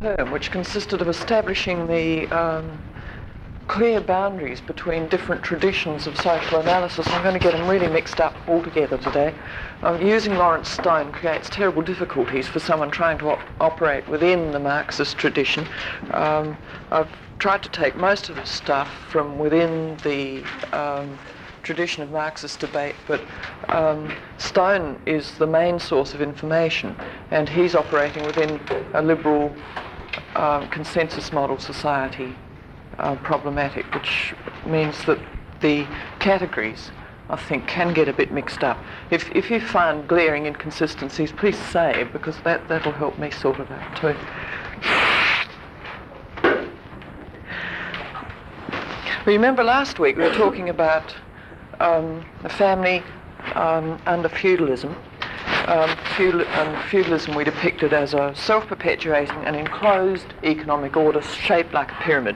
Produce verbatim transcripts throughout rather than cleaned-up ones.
term, which consisted of establishing the um, clear boundaries between different traditions of social analysis. I'm going to get them really mixed up altogether today. Um, using Lawrence Stone creates terrible difficulties for someone trying to op- operate within the Marxist tradition. Um, I've tried to take most of the stuff from within the um, tradition of Marxist debate, but um, Stone is the main source of information, and he's operating within a liberal um, consensus model society uh, problematic, which means that the categories, I think, can get a bit mixed up. If, if you find glaring inconsistencies, please say, because that, that'll help me sort it out too. Remember last week we were talking about um, a family um, under feudalism. Um, feudal, um, feudalism we depicted as a self-perpetuating and enclosed economic order shaped like a pyramid.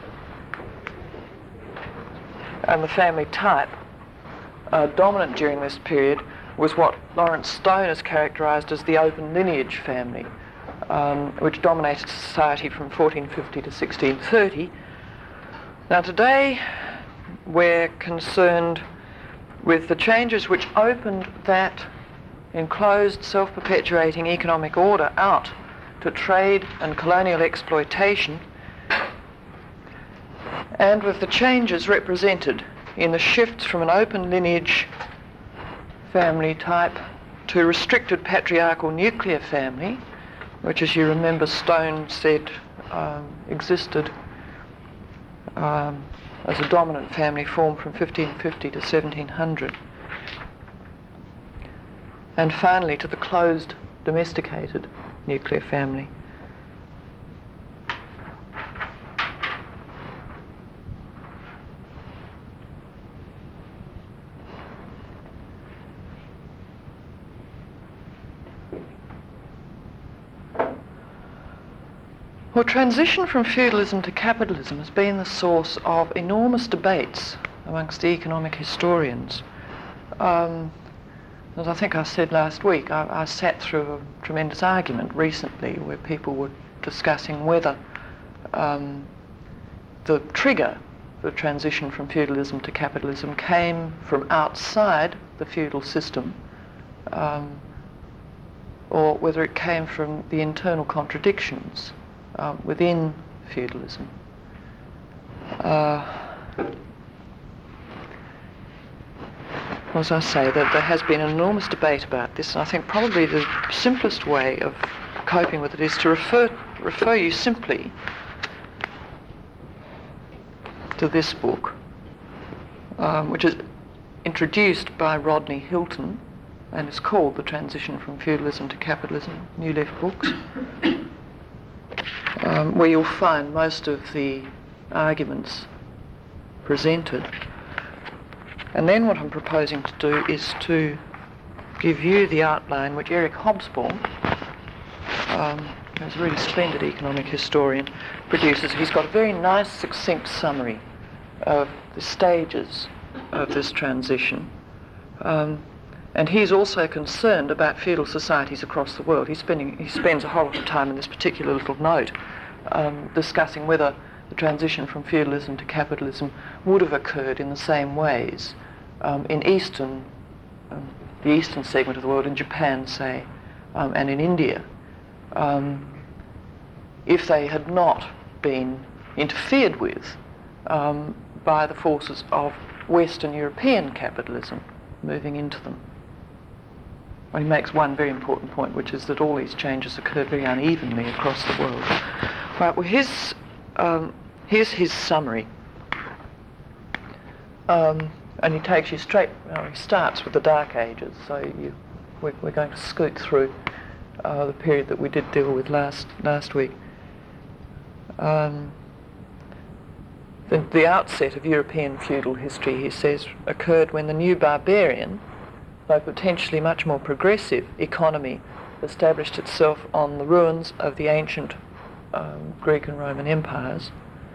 And the family type uh, dominant during this period was what Lawrence Stone has characterised as the open lineage family, um, which dominated society from fourteen fifty to sixteen thirty. Now today we're concerned with the changes which opened that enclosed self-perpetuating economic order out to trade and colonial exploitation, and with the changes represented in the shifts from an open lineage family type to a restricted patriarchal nuclear family, which, as you remember, Stone said um, existed um, as a dominant family form from fifteen fifty to seventeen hundred. And finally to the closed, domesticated nuclear family. Well, transition from feudalism to capitalism has been the source of enormous debates amongst the economic historians. Um, as I think I said last week, I, I sat through a tremendous argument recently where people were discussing whether um, the trigger for the transition from feudalism to capitalism came from outside the feudal system, um, or whether it came from the internal contradictions Um, within feudalism. Uh, as I say, that there has been an enormous debate about this, and I think probably the simplest way of coping with it is to refer refer you simply to this book, um, which is introduced by Rodney Hilton and is called The Transition from Feudalism to Capitalism, New Left Books. Um, where you'll find most of the arguments presented. And then what I'm proposing to do is to give you the outline which Eric Hobsbawm, um, who's a really splendid economic historian, produces. He's got a very nice, succinct summary of the stages of this transition. Um, And he's also concerned about feudal societies across the world. He's spending, he spends a whole lot of time in this particular little note um, discussing whether the transition from feudalism to capitalism would have occurred in the same ways um, in eastern, um, the eastern segment of the world, in Japan, say, um, and in India, um, if they had not been interfered with um, by the forces of Western European capitalism moving into them. Well, he makes one very important point, which is that all these changes occurred very unevenly across the world. Right, well, his, um, here's his summary. Um, and he takes you straight, well, he starts with the Dark Ages, so you, we're, we're going to scoot through uh, the period that we did deal with last, last week. Um, the, the outset of European feudal history, he says, occurred when the new barbarian, though potentially much more progressive economy, established itself on the ruins of the ancient um, Greek and Roman empires,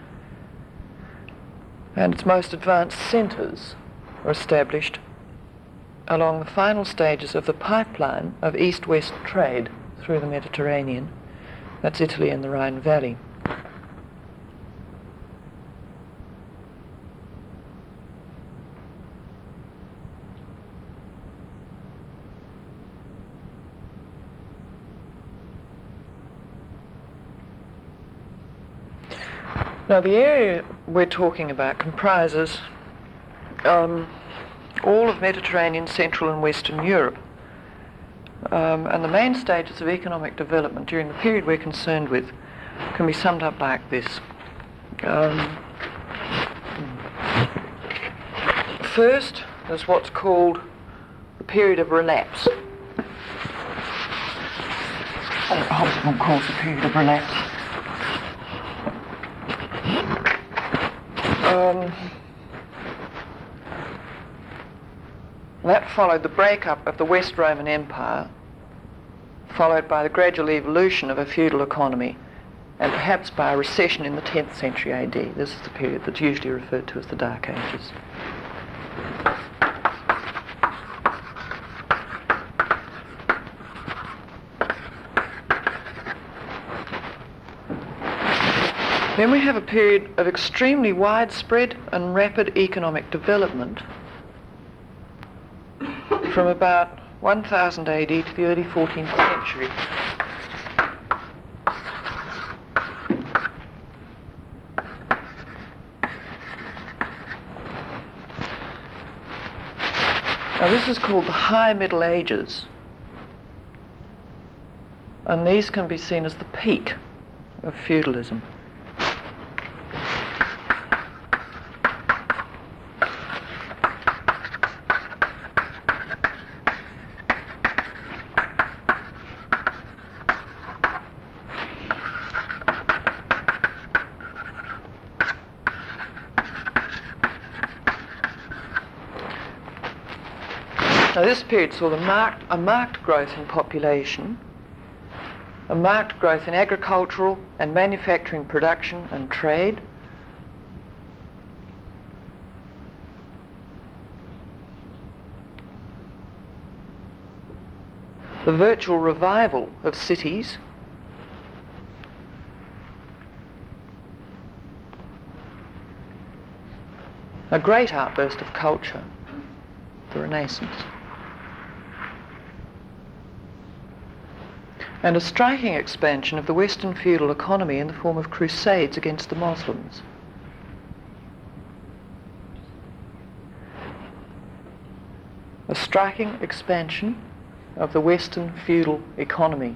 and its most advanced centres were established along the final stages of the pipeline of east-west trade through the Mediterranean, That's Italy and the Rhine Valley. Now, the area we're talking about comprises um, all of Mediterranean, Central and Western Europe. Um, and the main stages of economic development during the period we're concerned with can be summed up like this. Um, first, there's what's called the period of relapse. Hobsbawm calls the period of relapse. Um, that followed the breakup of the West Roman Empire, followed by the gradual evolution of a feudal economy, and perhaps by a recession in the tenth century A D. This is the period that's usually referred to as the Dark Ages. Then we have a period of extremely widespread and rapid economic development from about one thousand A D to the early fourteenth century. Now this is called the High Middle Ages, and these can be seen as the peak of feudalism. Now this period saw the marked, a marked growth in population, a marked growth in agricultural and manufacturing production and trade, the virtual revival of cities, a great outburst of culture, the Renaissance, and a striking expansion of the Western feudal economy in the form of crusades against the Muslims. A striking expansion of the Western feudal economy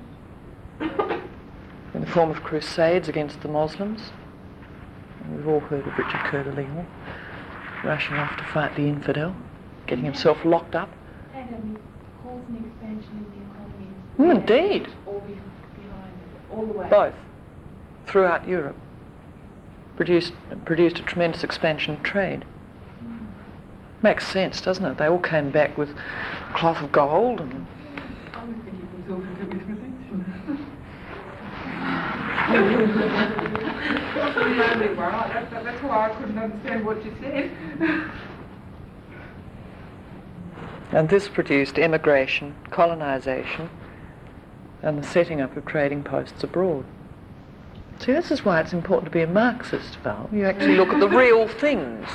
in the form of crusades against the Muslims. And we've all heard of Richard Coeur de Lion rushing off to fight the infidel, getting himself locked up. And um, cause an expansion in the economy. Mm, indeed. All be behind it, all the way. Both. Throughout Europe. Produced, produced a tremendous expansion of trade. Mm. Makes sense, doesn't it? They all came back with cloth of gold and... I was thinking it was all to do with religion. That's the only one. That's, that's why I couldn't understand what you said. And this produced emigration, colonisation, and the setting up of trading posts abroad. See, this is why it's important to be a Marxist, Val. You actually look at the real things.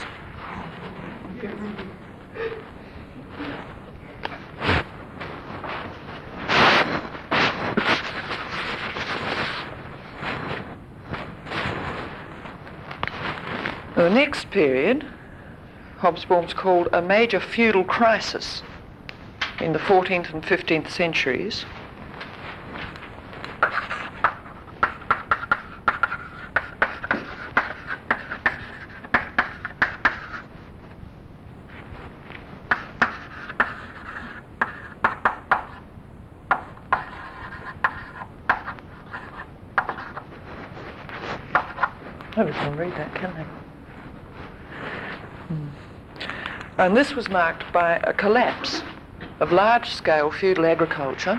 The next period, Hobsbawm's called a major feudal crisis in the fourteenth and fifteenth centuries. Nobody can read that, can they? Hmm. And this was marked by a collapse of large-scale feudal agriculture,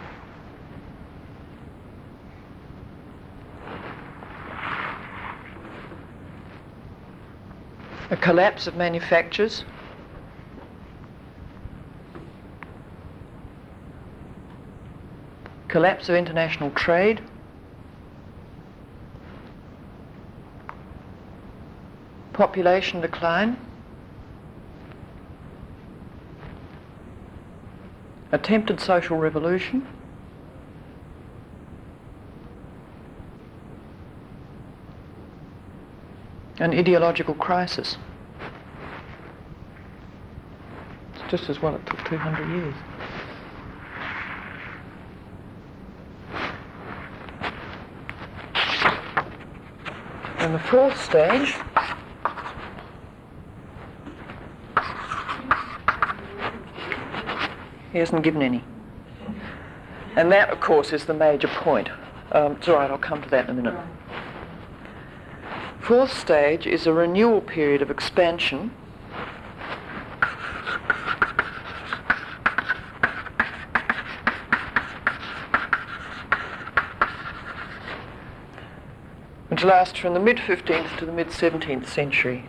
a collapse of manufactures, collapse of international trade, population decline, attempted social revolution, an ideological crisis. It's just as well it took two hundred years. And the fourth stage he hasn't given any. And that, of course, is the major point. Um, it's all right, I'll come to that in a minute. Fourth stage is a renewal period of expansion which lasts from the mid-fifteenth to the mid-seventeenth century.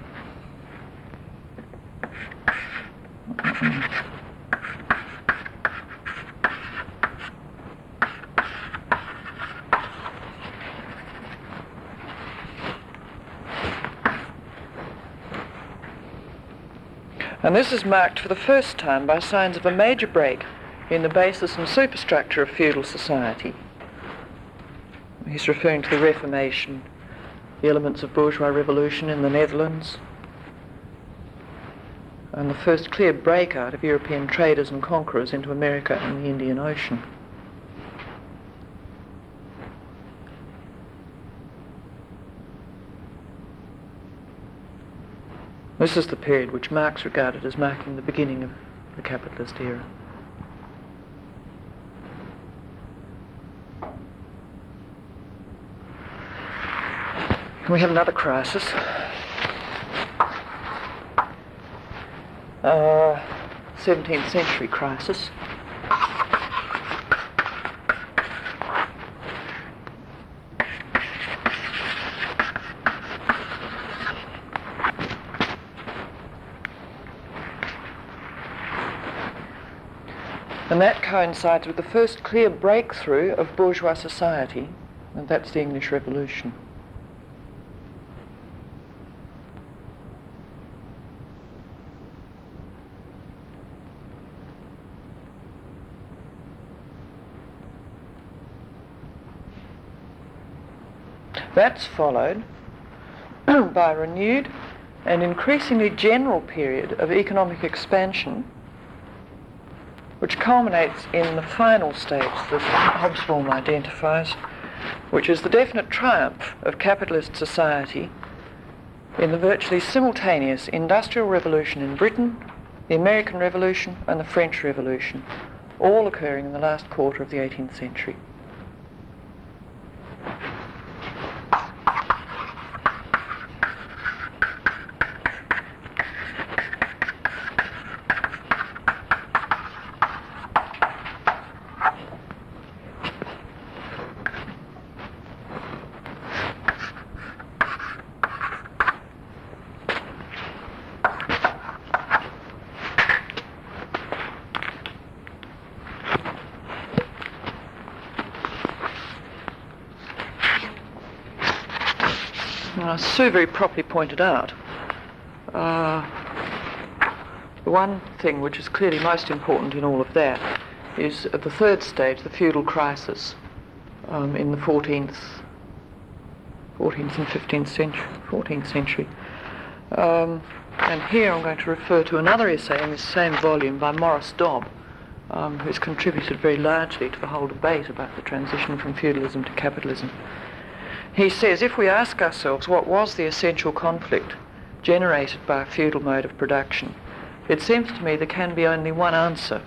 And this is marked for the first time by signs of a major break in the basis and superstructure of feudal society. He's referring to the Reformation, the elements of bourgeois revolution in the Netherlands, and the first clear breakout of European traders and conquerors into America and the Indian Ocean. This is the period which Marx regarded as marking the beginning of the capitalist era. And we have another crisis. Uh, seventeenth century crisis. And that coincides with the first clear breakthrough of bourgeois society, and that's the English Revolution. That's followed by a renewed and increasingly general period of economic expansion, which culminates in the final stage that Hobsbawm identifies, which is the definite triumph of capitalist society in the virtually simultaneous Industrial Revolution in Britain, the American Revolution and the French Revolution, all occurring in the last quarter of the eighteenth century. As Sue very properly pointed out, uh, the one thing which is clearly most important in all of that is at the third stage, the feudal crisis um, in the fourteenth, fourteenth and fifteenth century, fourteenth century. Um, and here I'm going to refer to another essay in this same volume by Maurice Dobb, um, who's contributed very largely to the whole debate about the transition from feudalism to capitalism. He says, if we ask ourselves what was the essential conflict generated by a feudal mode of production, it seems to me there can be only one answer.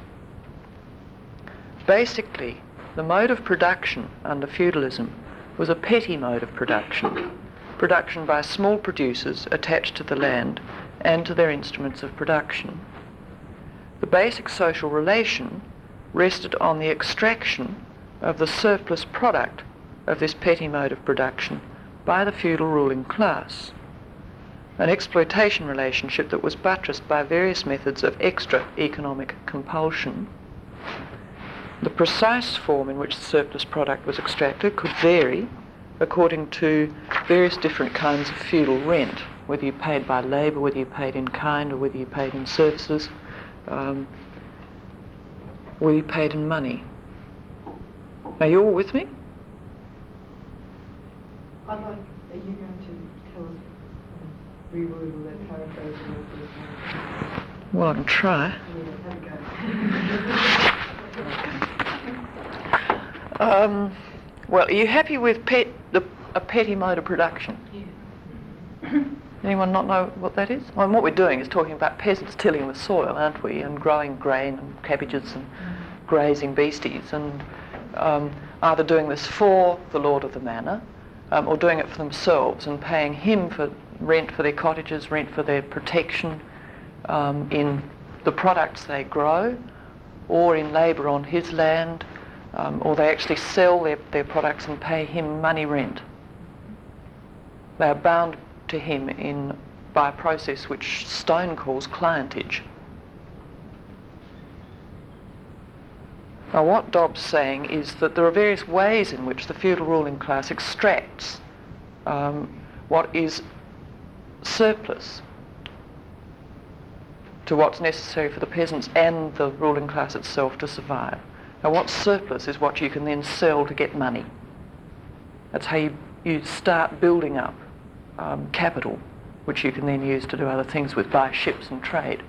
Basically, the mode of production under feudalism was a petty mode of production, production by small producers attached to the land and to their instruments of production. The basic social relation rested on the extraction of the surplus product of this petty mode of production by the feudal ruling class, an exploitation relationship that was buttressed by various methods of extra economic compulsion. The precise form in which the surplus product was extracted could vary according to various different kinds of feudal rent, whether you paid by labour, whether you paid in kind, or whether you paid in services, um, whether you paid in money. Are you all with me? I'd like, are you going to tell us, um, reword all that paraphrase and all that? Well, I can try. Yeah, have a go. Um, well, are you happy with pet, the, a petty mode of production? Yeah. Anyone not know what that is? Well, what we're doing is talking about peasants tilling the soil, aren't we, and growing grain and cabbages and grazing beasties, and um, either doing this for the lord of the manor, um, or doing it for themselves and paying him for rent for their cottages, rent for their protection um, in the products they grow, or in labour on his land, um, or they actually sell their, their products and pay him money rent. They are bound to him in by a process which Stone calls clientage. Now, what Dobbs' saying is that there are various ways in which the feudal ruling class extracts um, what is surplus to what's necessary for the peasants and the ruling class itself to survive. Now, what's surplus is what you can then sell to get money. That's how you, you start building up um, capital, which you can then use to do other things with, buy ships and trade.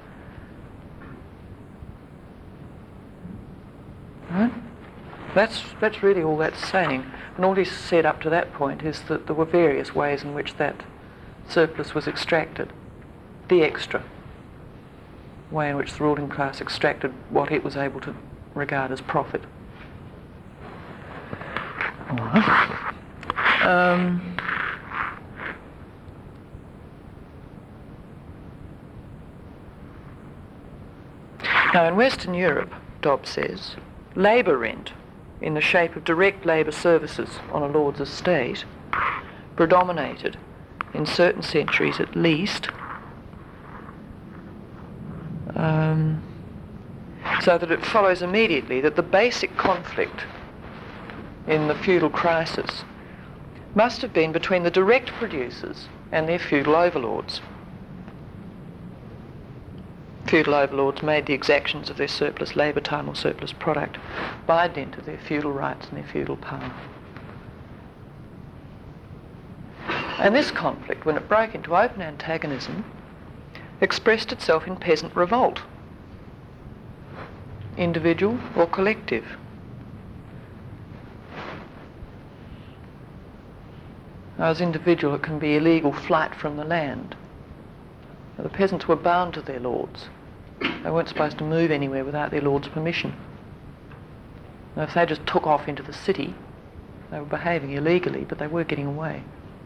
Right? That's, that's really all that's saying. And all he's said up to that point is that there were various ways in which that surplus was extracted. The extra way in which the ruling class extracted what it was able to regard as profit. All right. Um, now, in Western Europe, Dobbs says, labour rent, in the shape of direct labour services on a lord's estate, predominated, in certain centuries at least, um, so that it follows immediately that the basic conflict in the feudal crisis must have been between the direct producers and their feudal overlords. Feudal overlords made the exactions of their surplus labour time or surplus product by dint of their feudal rights and their feudal power. And this conflict, when it broke into open antagonism, expressed itself in peasant revolt, individual or collective. Now, as individual, it can be illegal flight from the land. Now, the peasants were bound to their lords. They weren't supposed to move anywhere without their lord's permission. Now, if they just took off into the city, they were behaving illegally, but they were getting away.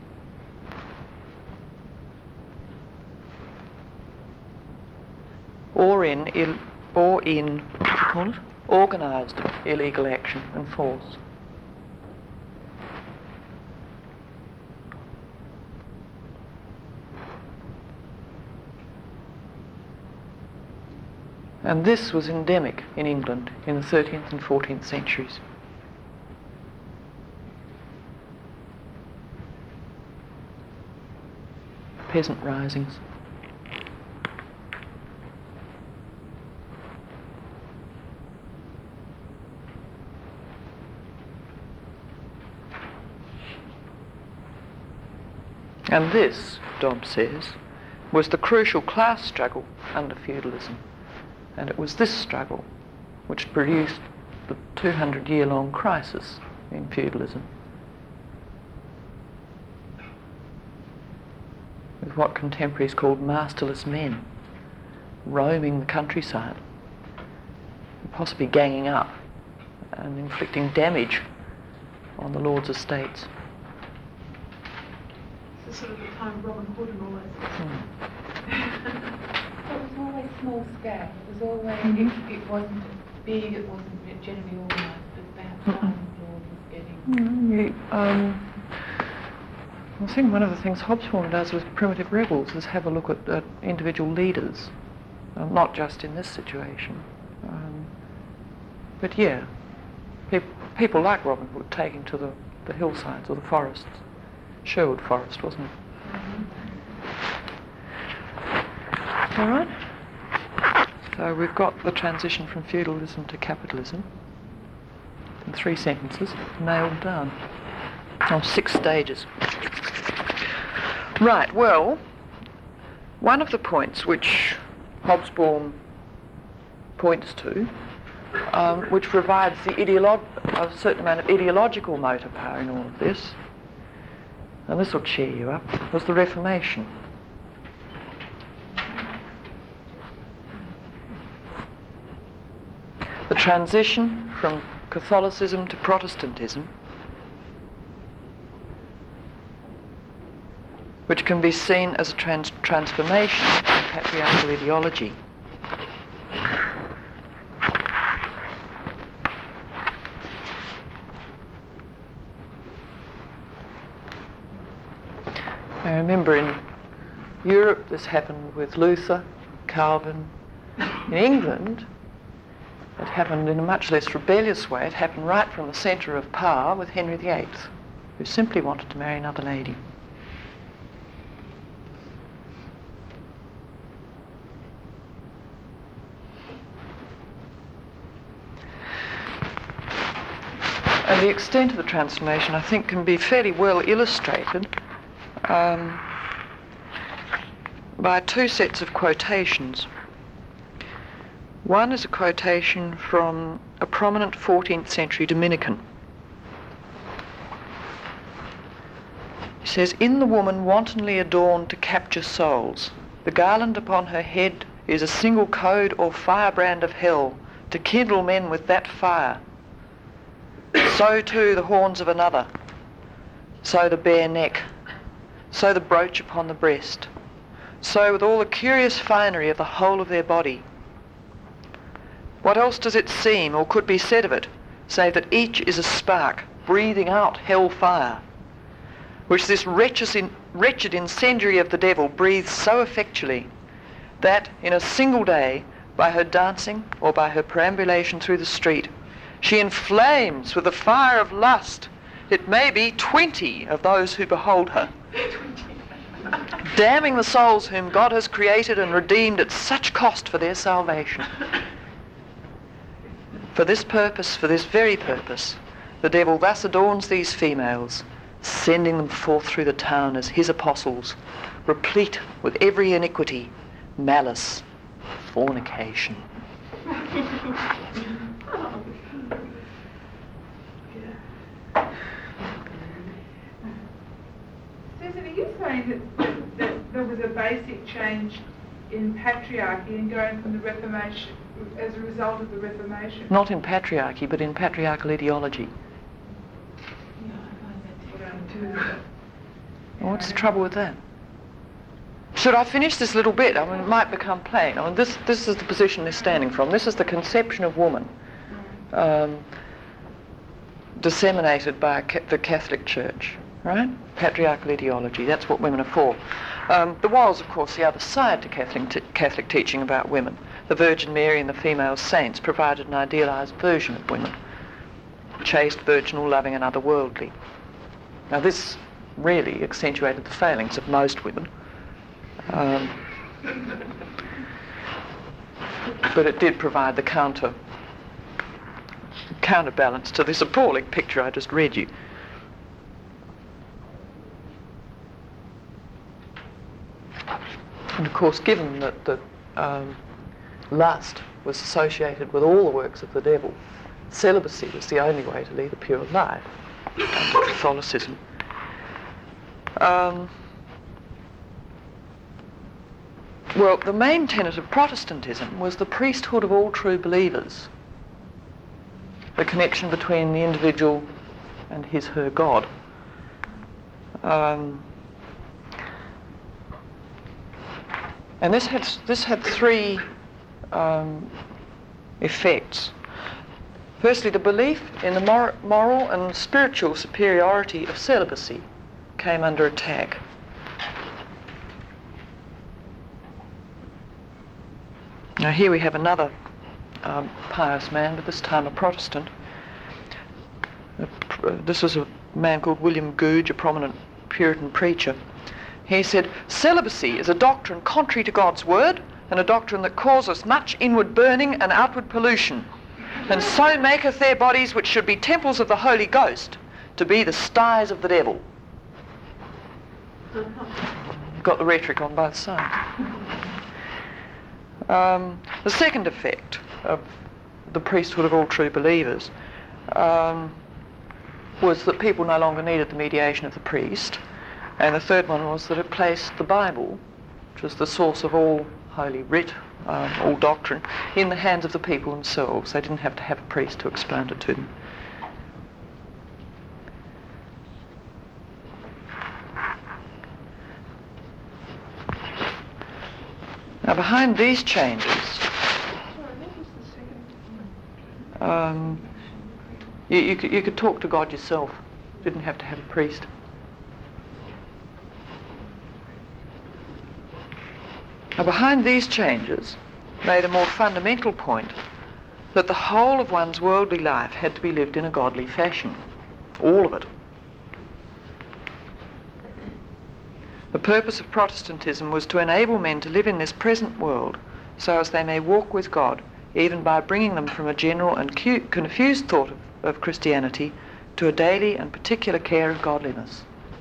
Or in, Ill, or in what do you call it? Organised illegal action and force. And this was endemic in England in the thirteenth and fourteenth centuries. Peasant risings. And this, Dobbs says, was the crucial class struggle under feudalism. And it was this struggle which produced the two hundred year long crisis in feudalism, with what contemporaries called masterless men roaming the countryside, possibly ganging up and inflicting damage on the lord's estates. So sort of the time of Robin Hood and all that. Hmm. It was always small scale. It was always, Mm-hmm. it, it wasn't big, it wasn't generally organised, but perhaps Mm-mm. one lord was getting... Mm, you, um, I think one of the things Hobsbawm does with primitive rebels is have a look at, at individual leaders, um, not just in this situation. Um, but yeah, pe- people like Robin Hood taking to the, the hillsides or the forests. Sherwood Forest, wasn't it? Mm-hmm. All right? So we've got the transition from feudalism to capitalism in three sentences, nailed down. On six stages. Right, well, one of the points which Hobsbawm points to, um, which provides the ideolo- a certain amount of ideological motor power in all of this, and this will cheer you up, was the Reformation. The transition from Catholicism to Protestantism, which can be seen as a trans- transformation in patriarchal ideology. I remember in Europe this happened with Luther, Calvin. In England, it happened in a much less rebellious way. It happened right from the centre of power with Henry the Eighth, who simply wanted to marry another lady. And the extent of the transformation, I think, can be fairly well illustrated um, by two sets of quotations. One is a quotation from a prominent fourteenth century Dominican. He says, "In the woman wantonly adorned to capture souls, the garland upon her head is a single code or firebrand of hell, to kindle men with that fire. So too the horns of another, so the bare neck, so the brooch upon the breast, so with all the curious finery of the whole of their body. What else does it seem, or could be said of it, save that each is a spark, breathing out hell fire, which this wretched, wretched incendiary of the devil breathes so effectually, that in a single day, by her dancing or by her perambulation through the street, she inflames with the fire of lust, it may be twenty of those who behold her, damning the souls whom God has created and redeemed at such cost for their salvation. For this purpose, for this very purpose, the devil thus adorns these females, sending them forth through the town as his apostles, replete with every iniquity, malice, fornication." Susan, are you saying that, that there was a basic change in patriarchy and going from the Reformation as a result of the Reformation? Not in patriarchy, but in patriarchal ideology. Well, what's the trouble with that? Should I finish this little bit? I mean, it might become plain. I mean, this, this is the position they're standing from. This is the conception of woman um, disseminated by ca- the Catholic Church, right? Patriarchal ideology, that's what women are for. Um, there was, of course, the other side to Catholic, t- Catholic teaching about women. The Virgin Mary and the female saints provided an idealised version of women, chaste, virginal, loving and otherworldly. Now this really accentuated the failings of most women. Um, but it did provide the counter counterbalance to this appalling picture I just read you. And of course, given that the um, lust was associated with all the works of the devil, celibacy was the only way to lead a pure life under Catholicism. Um, well, the main tenet of Protestantism was the priesthood of all true believers, the connection between the individual and his, her God. Um, and this had, this had three um, effects. Firstly, the belief in the mor- moral and spiritual superiority of celibacy came under attack. Now here we have another um, pious man, but this time a Protestant. Uh, pr- uh, this was a man called William Gouge, a prominent Puritan preacher. He said, "Celibacy is a doctrine contrary to God's word, and a doctrine that causeth much inward burning and outward pollution, and so maketh their bodies, which should be temples of the Holy Ghost, to be the sties of the devil. Got the rhetoric on both sides. Um, the second effect of the priesthood of all true believers um, was that people no longer needed the mediation of the priest, and the third one was that it placed the Bible, which was the source of all Holy Writ, um, all doctrine, in the hands of the people themselves. They didn't have to have a priest to expound it to them. Now, behind these changes, um, you, you, could, you could talk to God yourself. You didn't have to have a priest. Now, behind these changes lay the more fundamental point that the whole of one's worldly life had to be lived in a godly fashion. All of it. The purpose of Protestantism was to enable men to live in this present world so as they may walk with God, even by bringing them from a general and cu- confused thought of, of Christianity to a daily and particular care of godliness.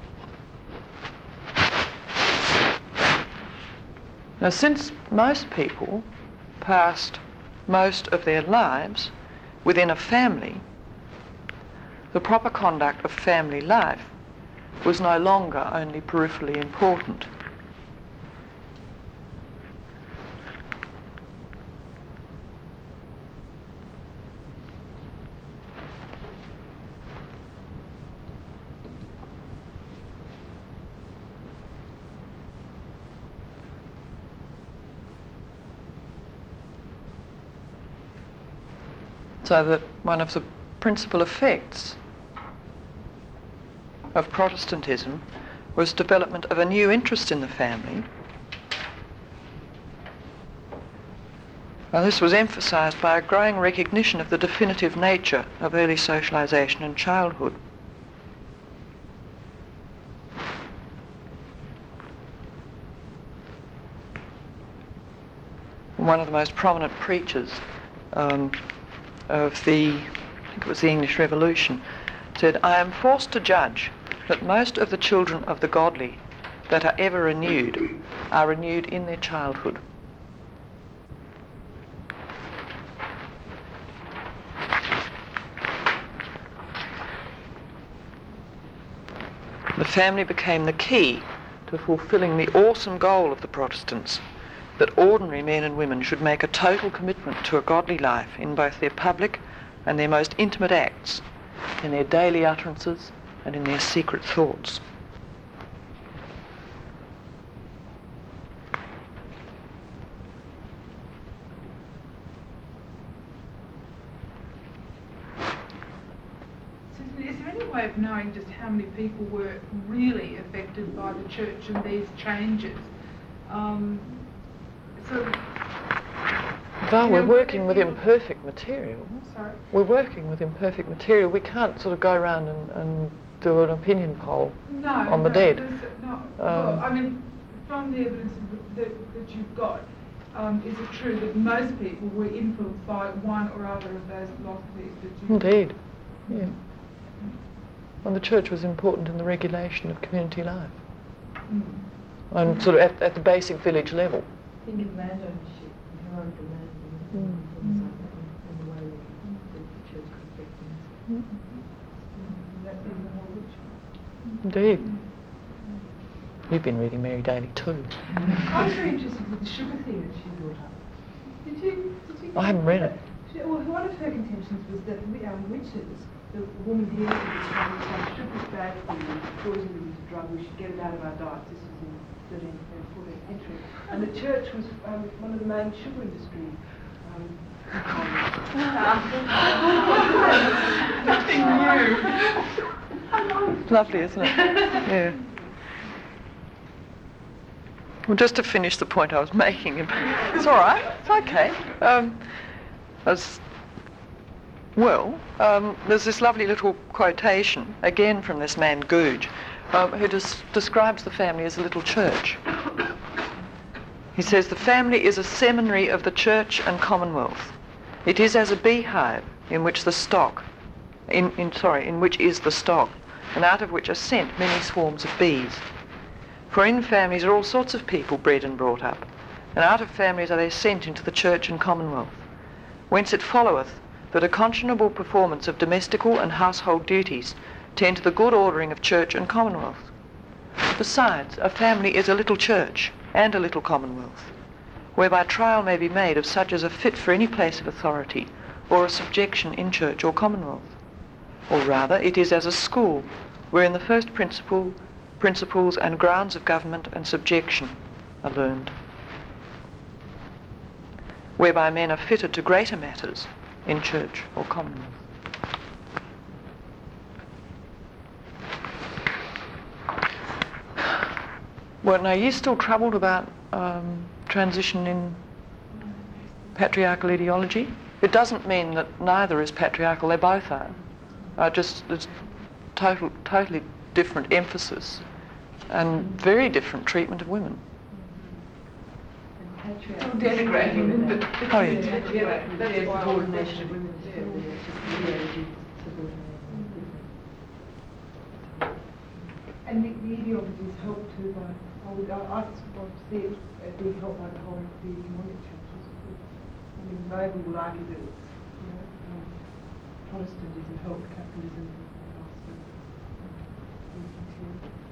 Now, since most people passed most of their lives within a family, the proper conduct of family life was no longer only peripherally important. So that one of the principal effects of Protestantism was development of a new interest in the family. And this was emphasised by a growing recognition of the definitive nature of early socialisation in childhood. One of the most prominent preachers um, of the, I think it was the English Revolution, said, "I am forced to judge that most of the children of the godly that are ever renewed are renewed in their childhood." The family became the key to fulfilling the awesome goal of the Protestants, that ordinary men and women should make a total commitment to a godly life in both their public and their most intimate acts, in their daily utterances and in their secret thoughts. Susan, is there any way of knowing just how many people were really affected by the church and these changes? Um, sort of, Well, we're Yeah, working with people- imperfect material. sorry. We're working with imperfect material. We can't sort of go around and, and do an opinion poll No, on the no, dead. there's No, well, Um, I mean, from the evidence that, that you've got, um, is it true that most people were influenced by one or other of those philosophies that you... Indeed, yeah. And the church was important in the regulation of community life, Mm. and sort of at, at the basic village level. Think of land ownership and who owned the land and Mm. things like that, and the way that the church could affect things. That being the whole ritual. Indeed. You've been reading Mary Daly too. I was very interested with the sugar thing that she brought up. Did you? Did you I haven't read it. She, well, one of her contentions was that um, witches, the woman here was trying to say sugar is bad for you, poison is a drug, we should get it out of our diets. This was in thirteenth and fourteenth century. And the church was um, one of the main sugar industry. Um, Nothing new. Lovely, isn't it? Yeah. Well, just to finish the point I was making, it's all right, it's okay. Um, as, well, um, there's this lovely little quotation, again from this man Googe, um, who des- describes the family as a little church. He says the family is a seminary of the church and commonwealth. It is as a beehive in which the stock, in, in sorry, in which is the stock, and out of which are sent many swarms of bees. For in families are all sorts of people bred and brought up, and out of families are they sent into the church and commonwealth, whence it followeth that a conscionable performance of domestical and household duties tend to the good ordering of church and commonwealth. Besides, a family is a little church and a little commonwealth, whereby trial may be made of such as are fit for any place of authority or of subjection in church or commonwealth. Or rather, it is as a school, wherein the first principle, principles and grounds of government and subjection are learned, whereby men are fitted to greater matters in church or commonwealth. Well, now, are you still troubled about um, transition in patriarchal ideology? It doesn't mean that neither is patriarchal, they both are. Uh, just it's total, totally different emphasis and very different treatment of women. Not denigrating them, but Oh, yeah. Yeah, that's there's why I was subordination of questioning. women still there, it's just the ideology subordination. And the, the ideology is helped too by, I would, I, I want to see it uh, being helped by the whole of the economic changes. I mean, nobody will argue that it's, you know, um, Protestantism helped capitalism. And